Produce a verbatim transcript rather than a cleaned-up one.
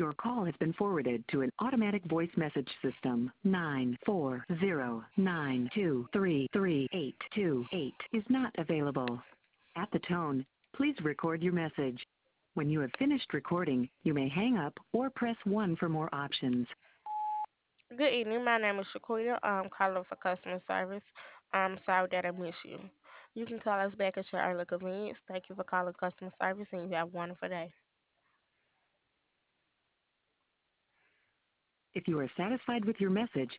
Your call has been forwarded to an automatic voice message system. nine four zero nine two three three eight two eight is not available. At the tone, please record your message. When you have finished recording, you may hang up or press one for more options. Good evening. My name is Shaquita. I'm calling for customer service. I'm sorry that I missed you. You can call us back at your early convenience. Thank you for calling customer service, and you have a wonderful day. If you are satisfied with your message,